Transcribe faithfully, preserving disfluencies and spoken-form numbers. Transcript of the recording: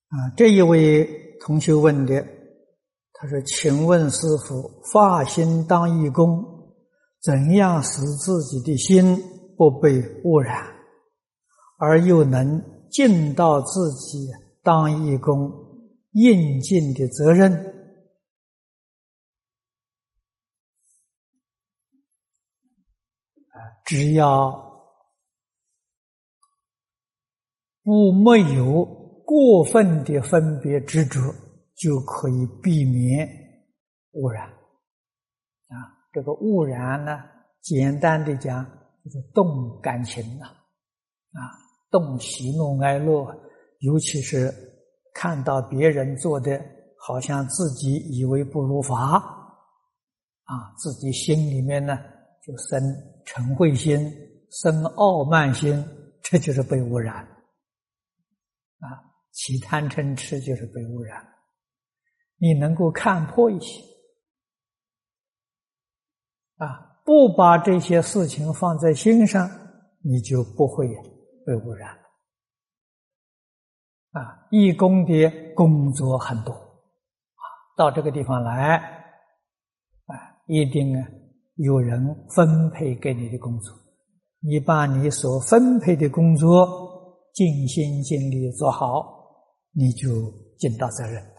啊，这一位同学问的，他说：“请问师父，发心当义工，怎样使自己的心不被污染，而又能尽到自己当义工应尽的责任？”只要不没有过分的分别执着，就可以避免污染。啊，这个污染呢，简单的讲就是动感情啊，啊，动喜怒哀乐，尤其是看到别人做的好像自己以为不如法，啊，自己心里面呢就生嗔恚心，生傲慢心，这就是被污染。啊，起贪嗔痴就是被污染。你能够看破一些，啊，不把这些事情放在心上，你就不会被污染。啊，义工的工作很多，啊，到这个地方来，啊，一定啊有人分配给你的工作，你把你所分配的工作尽心尽力做好，你就尽到责任。